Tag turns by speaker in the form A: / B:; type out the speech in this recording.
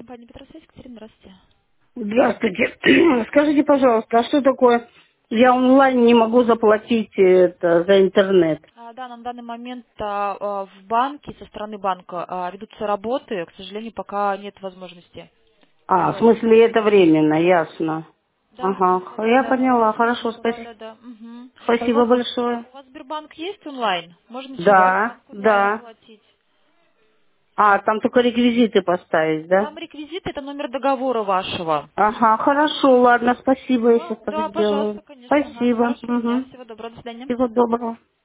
A: компания Петросвязь, Екатерина, здравствуйте.
B: Здравствуйте. Скажите, пожалуйста, а что такое? Я онлайн не могу заплатить это за интернет.
A: Да, на данный момент в банке, со стороны банка ведутся работы. К сожалению, пока нет возможности.
B: А, в смысле, это временно, ясно.
A: Да,
B: Ага, я
A: да,
B: поняла. Хорошо,
A: да, да, да. Мгм. А
B: спасибо большое.
A: у вас Сбербанк есть онлайн? Можно через
B: Да,
A: Сбербанк онлайн
B: да.
A: оплатить.
B: А, там только реквизиты поставить, да?
A: Там реквизит, это номер договора вашего.
B: Ага, хорошо, ладно, спасибо, я
A: Да,
B: сейчас так
A: да,
B: сделаю.
A: пожалуйста, конечно. Ага.
B: Спасибо.
A: Хорошего дня,
B: Угу.
A: всего доброго, до свидания.
B: Всего доброго.